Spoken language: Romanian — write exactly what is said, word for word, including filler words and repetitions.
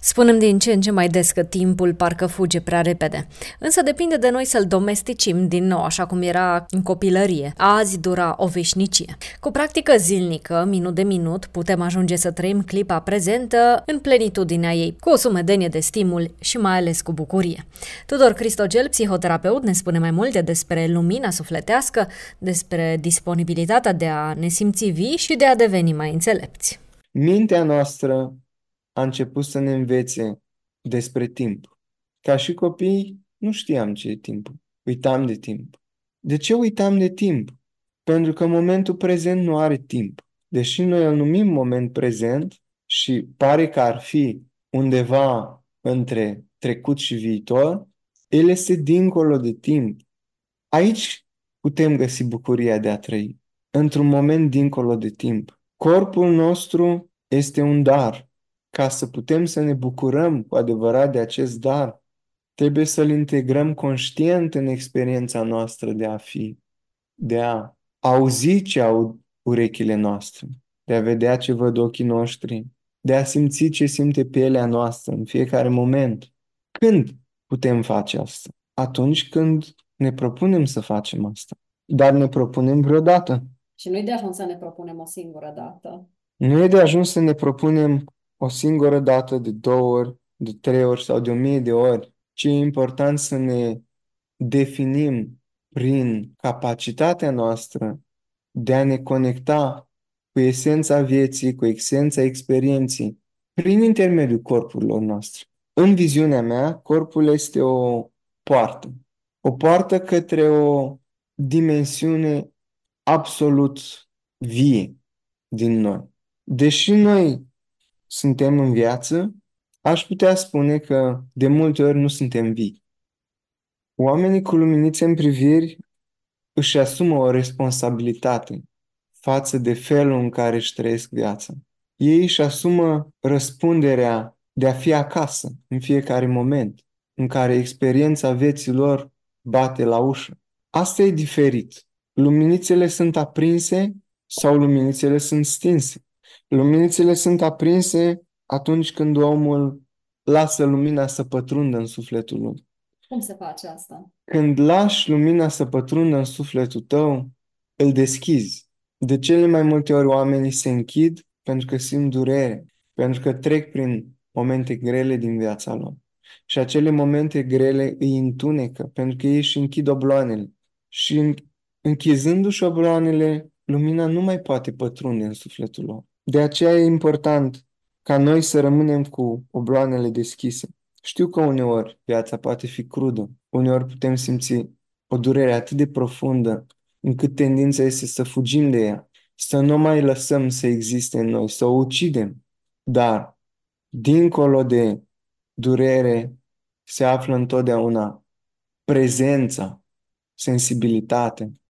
Spunem din ce în ce mai des că timpul parcă fuge prea repede. Însă depinde de noi să-l domesticim din nou, așa cum era în copilărie. Azi dura o veșnicie. Cu practică zilnică, minut de minut, putem ajunge să trăim clipa prezentă în plenitudinea ei, cu o sumedenie de stimuli și mai ales cu bucurie. Tudor Cristogel, psihoterapeut, ne spune mai multe despre lumina sufletească, despre disponibilitatea de a ne simți vii și de a deveni mai înțelepți. Mintea noastră a început să ne învețe despre timp. Ca și copii, nu știam ce e timpul. Uitam de timp. De ce uitam de timp? Pentru că momentul prezent nu are timp. Deși noi îl numim moment prezent și pare că ar fi undeva între trecut și viitor, el este dincolo de timp. Aici putem găsi bucuria de a trăi, într-un moment dincolo de timp. Corpul nostru este un dar. Ca să putem să ne bucurăm cu adevărat de acest dar, trebuie să-l integrăm conștient în experiența noastră de a fi, de a auzi ce au urechile noastre, de a vedea ce văd ochii noștri, de a simți ce simte pielea noastră în fiecare moment. Când putem face asta? Atunci când ne propunem să facem asta. Dar ne propunem vreodată. Și nu-i de ajuns să ne propunem o singură dată. Nu e de ajuns să ne propunem o singură dată, de două ori, de trei ori sau de o mie de ori, ci e important să ne definim prin capacitatea noastră de a ne conecta cu esența vieții, cu esența experienței, prin intermediul corpurilor noastre. În viziunea mea, corpul este o poartă. O poartă către o dimensiune absolut vie din noi. Deși noi suntem în viață, aș putea spune că de multe ori nu suntem vii. Oamenii cu luminițe în priviri își asumă o responsabilitate față de felul în care își trăiesc viața. Ei își asumă răspunderea de a fi acasă în fiecare moment în care experiența vieții lor bate la ușă. Asta e diferit. Luminițele sunt aprinse sau luminițele sunt stinse. Luminițele sunt aprinse atunci când omul lasă lumina să pătrundă în sufletul lui. Cum se face asta? Când lași lumina să pătrundă în sufletul tău, îl deschizi. De cele mai multe ori oamenii se închid pentru că simt durere, pentru că trec prin momente grele din viața lor. Și acele momente grele îi întunecă, pentru că ei își închid obloanele. Și închizându-și obloanele, lumina nu mai poate pătrunde în sufletul lor. De aceea e important ca noi să rămânem cu obloanele deschise. Știu că uneori viața poate fi crudă, uneori putem simți o durere atât de profundă încât tendința este să fugim de ea, să nu mai lăsăm să existe în noi, să o ucidem. Dar, dincolo de durere, se află întotdeauna prezența, sensibilitatea.